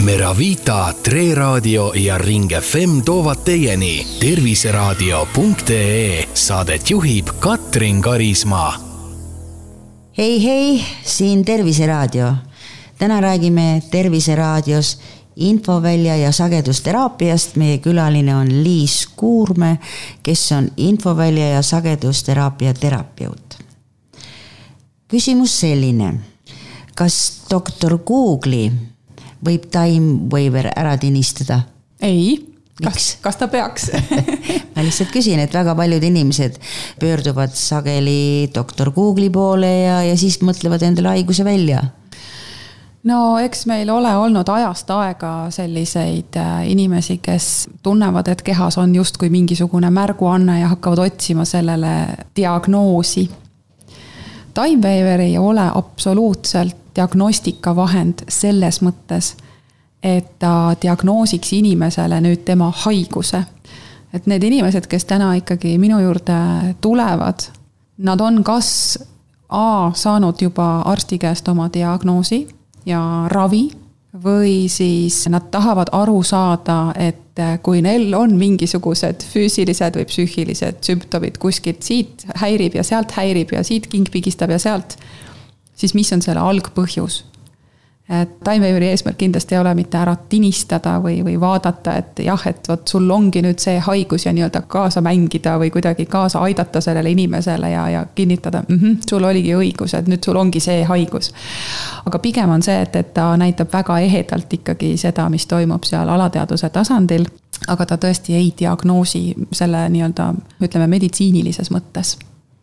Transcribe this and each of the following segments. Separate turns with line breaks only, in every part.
Meravita, Tre Raadio ja Ring FM toovad teieni terviseraadio.ee. Saadet juhib Katrin Karismaa.
Hei, siin Terviseraadio. Täna räägime Terviseraadios infovälja ja sagedusteraapiast. Meie külaline on Liis Kuurme, kes on infovälja ja sagedusteraapia terapeut. Küsimus selline. Kas doktor Google'i võib Time Waver ära tinistada?
Ei. Kas ta peaks?
Ma lihtsalt küsin, et väga paljud inimesed pöörduvad sageli doktor Google'i poole ja siis mõtlevad endale haiguse välja.
No eks meil ole olnud ajast aega selliseid inimesi, kes tunnevad, et kehas on justkui mingisugune märguanne ja hakkavad otsima sellele diagnoosi. Time Waver ei ole absoluutselt diagnostika vahend selles mõttes, et ta diagnoosiks inimesele nüüd tema haiguse. Et need inimesed, kes täna ikkagi minu juurde tulevad, nad on kas saanud juba arsti käest oma diagnoosi ja ravi või siis nad tahavad aru saada, et kui neil on mingisugused füüsilised või psüühilised sümptomid kuskilt siit häirib ja sealt häirib ja siit king pigistab ja sealt, siis mis on selle algpõhjus. Et Time Waveri eesmärk kindlasti ei ole mitte ära tinistada või vaadata, et jah, et võt, sul ongi nüüd see haigus ja nii-öelda kaasa mängida või kuidagi kaasa aidata sellele inimesele ja kinnitada, sul oligi õigus, et nüüd sul ongi see haigus. Aga pigem on see, et ta näitab väga ehedalt ikkagi seda, mis toimub seal alateaduse tasandil, aga ta tõesti ei diagnoosi selle nii-öelda, ütleme, meditsiinilises mõttes.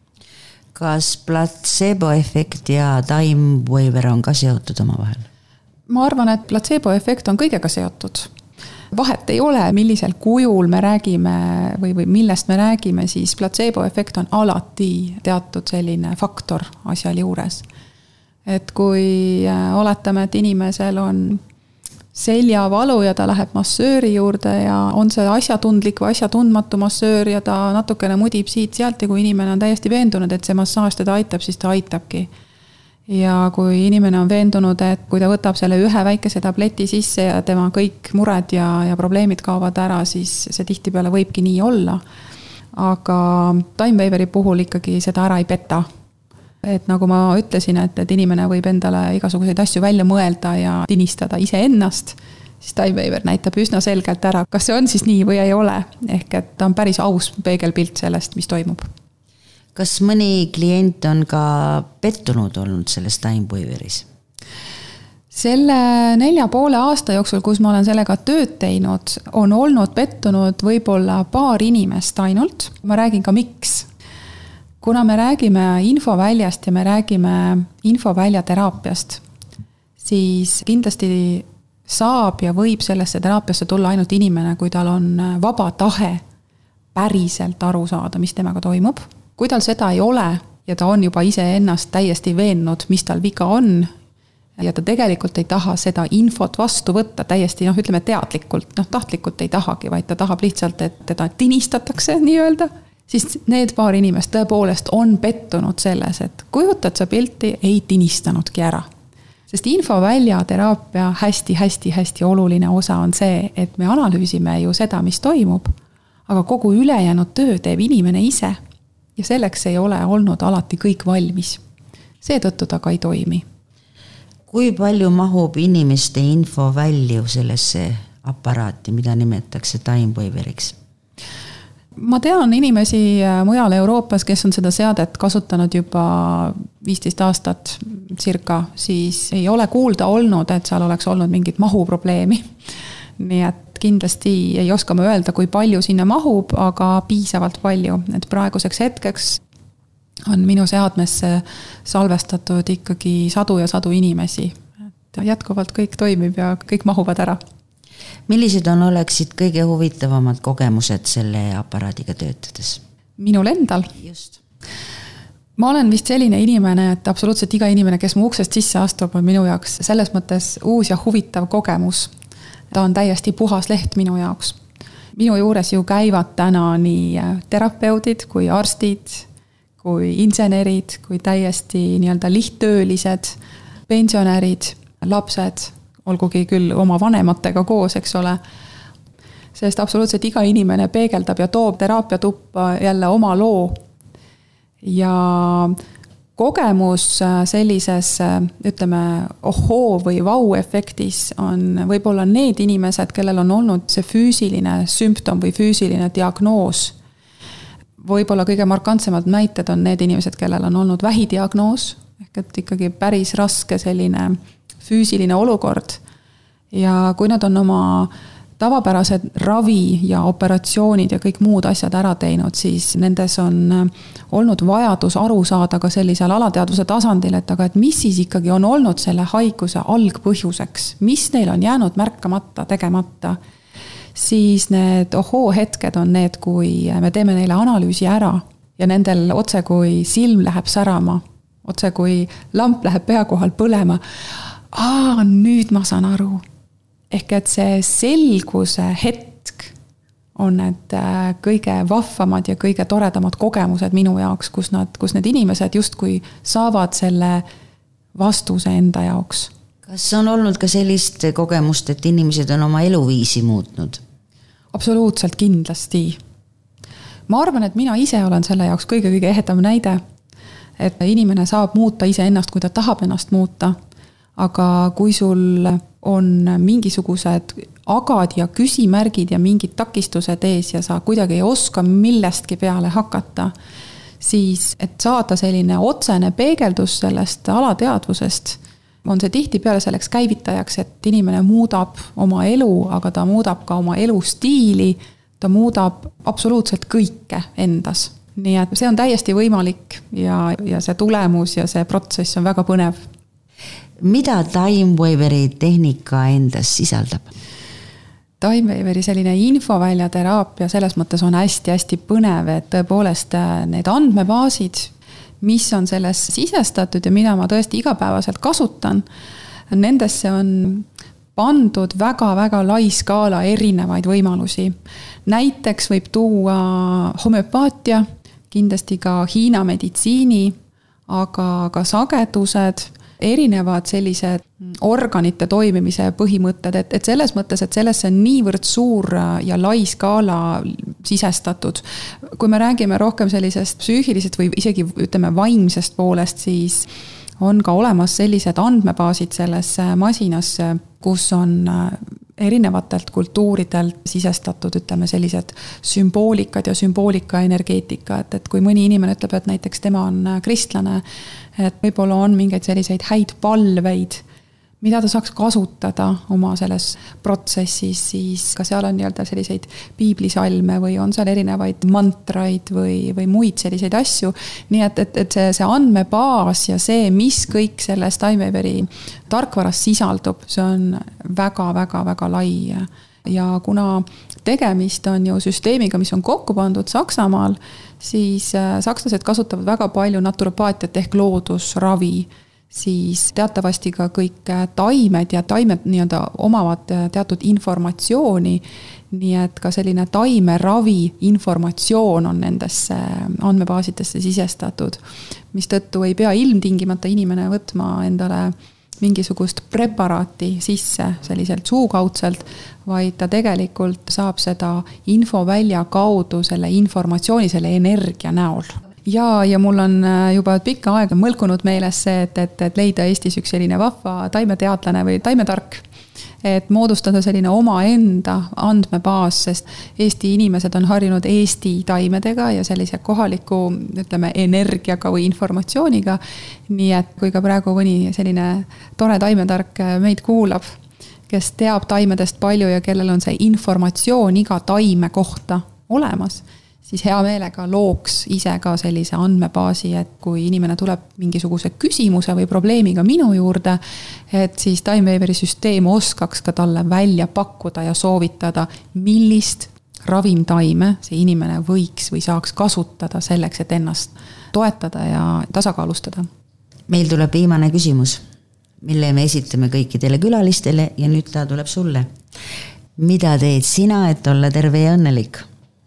Kas placebo-efekt ja Time Waver on ka seotud oma vahel?
Ma arvan, et placebo-efekt on kõigega seotud. Vahet ei ole, millisel kujul me räägime või millest me räägime, siis placebo-efekt on alati teatud selline faktor asjal juures. Et kui oletame, et inimesel on seljavalu ja ta läheb massööri juurde ja on see asjatundlik või asjatundmatu massöör ja ta natukene mudib siit-sealt ja kui inimene on täiesti veendunud, et see massaaž teda aitab, siis ta aitabki. Ja kui inimene on veendunud, et kui ta võtab selle ühe väikese tableti sisse ja tema kõik mured ja probleemid kaovad ära, siis see tihtipeale võibki nii olla. Aga Time Waveri puhul ikkagi seda ära ei peta. Et nagu ma ütlesin, et inimene võib endale igasuguseid asju välja mõelda ja tinistada ise ennast, siis Time Waver näitab üsna selgelt ära, kas see on siis nii või ei ole. Ehk et ta on päris aus peegelpilt sellest, mis toimub.
Kas mõni klient on ka pettunud olnud selles Time Waveris?
Selle 4,5 aasta jooksul, kus ma olen sellega tööd teinud, on olnud pettunud võib-olla paar inimest ainult. Ma räägin ka miks. Kuna me räägime infoväljast ja me räägime infovälja teraapiast, siis kindlasti saab ja võib sellesse teraapiasse tulla ainult inimene, kui tal on vaba tahe päriselt aru saada, mis temaga toimub. Kui tal seda ei ole ja ta on juba ise ennast täiesti veennud, mis tal viga on ja ta tegelikult ei taha seda infot vastu võtta täiesti, ütleme teadlikult, tahtlikult ei tahagi, vaid ta tahab lihtsalt, et teda tinistatakse nii-öelda, siis need paar inimest tõepoolest on pettunud selles, et kujutad sa pilti, ei tinistanudki ära. Sest infovälja teraapia hästi oluline osa on see, et me analüüsime ju seda, mis toimub, aga kogu ülejäänud töö teeb inimene ise. Ja selleks ei ole olnud alati kõik valmis. Seetõttu ta ka ei toimi.
Kui palju mahub inimeste info välju sellesse aparaati, mida nimetatakse Time Waveriks?
Ma tean inimesi mujal Euroopas, kes on seda seadet kasutanud juba 15 aastat circa, siis ei ole kuulda olnud, et seal oleks olnud mingit mahuprobleemi. Nii et kindlasti ei oska ma öelda, kui palju sinna mahub, aga piisavalt palju. Et praeguseks hetkeks on minu seadmesse salvestatud ikkagi sadu ja sadu inimesi. Et jätkuvalt kõik toimib ja kõik mahuvad ära.
Millised oleksid kõige huvitavamad kogemused selle aparaadiga töötades?
Minul endal.
Just.
Ma olen vist selline inimene, et absoluutselt iga inimene, kes mu uksest sisse astub, on minu jaoks selles mõttes uus ja huvitav kogemus. Ta on täiesti puhas leht minu jaoks. Minu juures ju käivad täna nii terapeudid kui arstid, kui insenerid, kui täiesti nii-öelda lihttöölised, pensionärid, lapsed, olgugi küll oma vanematega koos, eks ole. Sest absoluutselt iga inimene peegeldab ja toob teraapiatuppa jälle oma loo. Ja kogemus sellises, ütleme, ohoo või vau-efektis on võib-olla need inimesed, kellel on olnud see füüsiline sümptom või füüsiline diagnoos. Võib-olla kõige markantsemad näited on need inimesed, kellel on olnud vähidiagnoos, ehk et ikkagi päris raske selline füüsiline olukord. Ja kui nad on oma tavapärased ravi ja operatsioonid ja kõik muud asjad ära teinud, siis nendes on olnud vajadus aru saada ka sellisel alateadvuse tasandil, et mis siis ikkagi on olnud selle haiguse algpõhjuseks, mis neil on jäänud märkamata, tegemata. Siis need ohoo hetked on need, kui me teeme neile analüüsi ära ja nendel otse kui silm läheb särama, otse kui lamp läheb pea kohal põlema. Nüüd ma saan aru. Ehk et see selguse hetk on need kõige vahvamad ja kõige toredamad kogemused minu jaoks, kus need inimesed justkui saavad selle vastuse enda jaoks.
Kas on olnud ka sellist kogemust, et inimesed on oma eluviisi muutnud?
Absoluutselt kindlasti. Ma arvan, et mina ise olen selle jaoks kõige ehedam näide, et inimene saab muuta ise ennast, kui ta tahab ennast muuta, aga kui sul on mingisugused agad ja küsimärgid ja mingid takistused ees ja sa kuidagi ei oska millestki peale hakata, siis et saada selline otsene peegeldus sellest alateadvusest, on see tihti peale selleks käivitajaks, et inimene muudab oma elu, aga ta muudab ka oma elustiili, ta muudab absoluutselt kõike endas. Nii et see on täiesti võimalik ja see tulemus ja see protsess on väga põnev.
Mida Timewaveri tehnika endas sisaldab?
Timewaveri selline infovälja teraapia selles mõttes on hästi põnev, et tõepoolest need andmebaasid, mis on selles sisestatud ja mida ma tõesti igapäevaselt kasutan, nendesse on pandud väga lai skaala erinevaid võimalusi. Näiteks võib tuua homöopaatia, kindlasti ka Hiina meditsiini, aga ka sagedused, erinevad sellised organite toimimise põhimõtted, et selles mõttes, et sellesse on niivõrd suur ja lai skaala sisestatud. Kui me räägime rohkem sellisest psüühilisest või isegi ütleme vaimsest poolest, siis on ka olemas sellised andmebaasid selles masinas, kus on erinevatelt kultuuridelt sisestatud, ütleme sellised sümboolikad ja sümboolika energeetika, et kui mõni inimene ütleb, et näiteks tema on kristlane, et võib-olla on mingeid selliseid häid palveid, mida ta saaks kasutada oma selles protsessis, siis ka seal on nii-öelda selliseid piiblisalme või on seal erinevaid mantraid või muid selliseid asju. Nii et see andmebaas ja see, mis kõik selles Timewaveri tarkvaras sisaldub, see on väga lai. Ja kuna tegemist on ju süsteemiga, mis on kokku pandud Saksamaal, siis sakslased kasutavad väga palju naturopaatiat ehk loodusravi, siis teatavasti ka kõik taimed ja taimed nii-öelda omavad teatud informatsiooni, nii et ka selline taimeravi informatsioon on nendesse andmebaasidesse sisestatud, mis tõttu ei pea ilmtingimata inimene võtma endale mingisugust preparaati sisse selliselt suukaudselt, vaid ta tegelikult saab seda infovälja kaudu selle informatsiooni, selle energia näol. Ja mul on juba pikka aega mõlkunud meeles see, et leida Eestis üks selline vahva taimeteadlane või taimetark, et moodustada selline oma enda andmebaas, sest Eesti inimesed on harjunud Eesti taimedega ja sellise kohaliku, ütleme, energiaga või informatsiooniga. Nii et kui ka praegu mõni selline tore taimetark meid kuulab, kes teab taimedest palju ja kellel on see informatsioon iga taime kohta olemas, siis hea meelega looks ise ka sellise andmebaasi, et kui inimene tuleb mingisuguse küsimuse või probleemiga minu juurde, et siis Timewaveri süsteem oskaks ka talle välja pakkuda ja soovitada, millist ravimtaime see inimene võiks või saaks kasutada selleks, et ennast toetada ja tasakaalustada.
Meil tuleb viimane küsimus, mille me esitame kõikidele külalistele ja nüüd ta tuleb sulle. Mida teed sina, et olla terve ja õnnelik?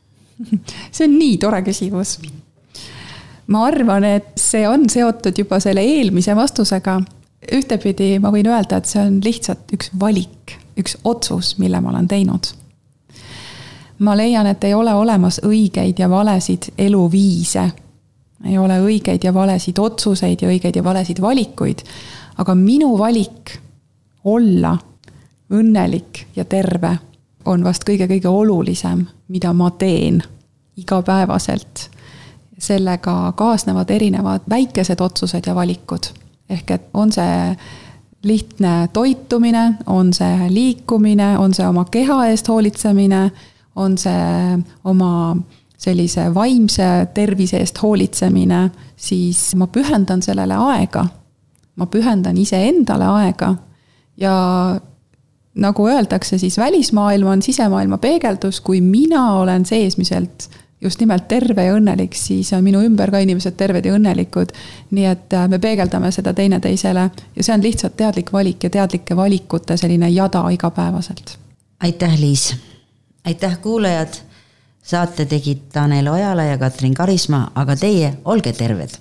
See on nii tore küsimus. Ma arvan, et see on seotud juba selle eelmise vastusega, ühtepidi ma võin öelda, et see on lihtsalt üks valik, üks otsus, mille ma olen teinud. Ma leian, et ei ole olemas õigeid ja valesid eluviise. Ei ole õigeid ja valesid otsuseid ja õigeid ja valesid valikuid, aga minu valik olla õnnelik ja terve on vast kõige olulisem, mida ma teen igapäevaselt. Sellega kaasnevad erinevad väikesed otsused ja valikud. Ehk et on see lihtne toitumine, on see liikumine, on see oma keha eest hoolitsemine, on see oma sellise vaimse tervise eest hoolitsemine, siis ma pühendan sellele aega. Ma pühendan iseendale aega ja nagu öeldakse, siis välismaailm on sisemaailma peegeldus, kui mina olen seesmiselt just nimelt terve ja õnnelik, siis on minu ümber ka inimesed terved ja õnnelikud. Nii et me peegeldame seda teineteisele ja see on lihtsalt teadlik valik ja teadlike valikute selline jada igapäevaselt.
Aitäh, Liis! Aitäh, kuulajad! Saate tegid Tanel Ojala ja Katrin Karisma, aga teie olge terved!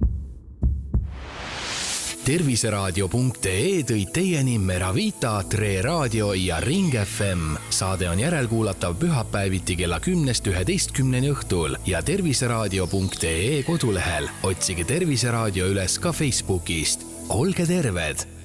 Terviseraadio.ee tõid teieni Meravita, Tre Raadio ja Ring FM. Saade on järelkuulatav pühapäeviti kella 10-11 õhtul ja Terviseraadio.ee kodulehel. Otsige Terviseraadio üles ka Facebookist. Olge terved!